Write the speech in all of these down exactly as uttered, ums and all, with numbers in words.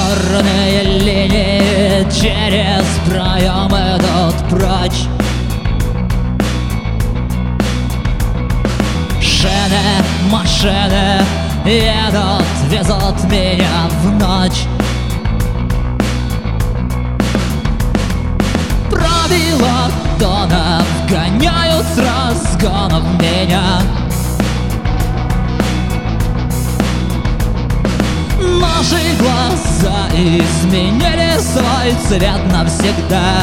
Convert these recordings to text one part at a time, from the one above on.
Черные линии через проем идут прочь. Шины, машины едут, везут меня в ночь. Правила тона вгоняют с разгона в меня. Наши глаза изменили свой цвет навсегда.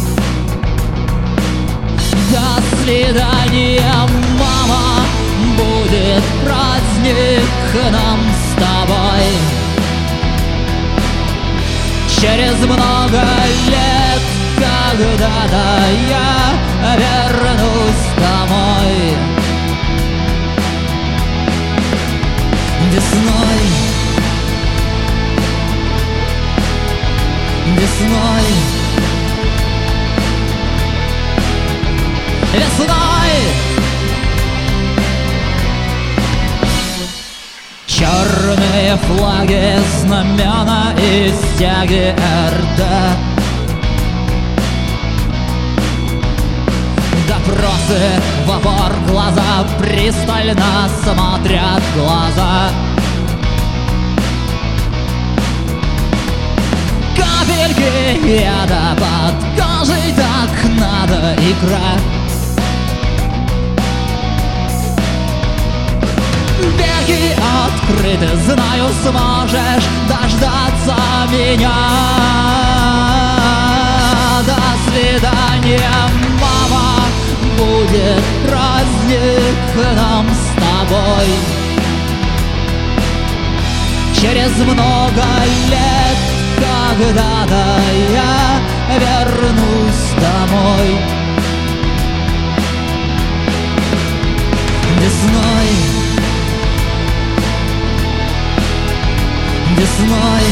До свидания, мама, будет праздник нам с тобой. Через много лет когда-то я вернусь домой. Весной, весной, весной. Черные флаги, знамена и стяги эр дэ. Допросы в опор, глаза пристально смотрят глаза. Капельки яда под кожей, так надо, игра. Веки открыты, знаю, сможешь дождаться меня. До свидания, мама, будет праздник нам с тобой. Через много лет когда-то я вернусь домой. Весной, весной,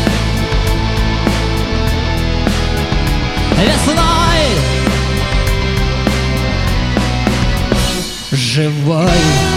весной, живой.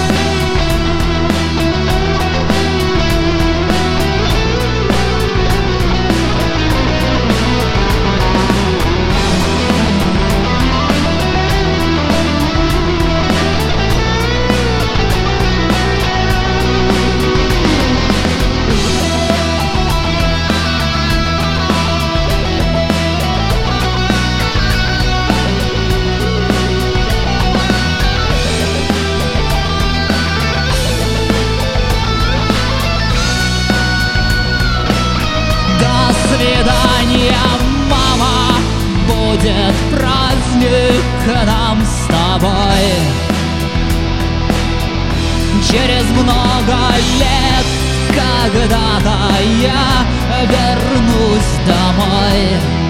До свидания, мама, будет праздник нам с тобой. Через много лет когда-то я вернусь домой.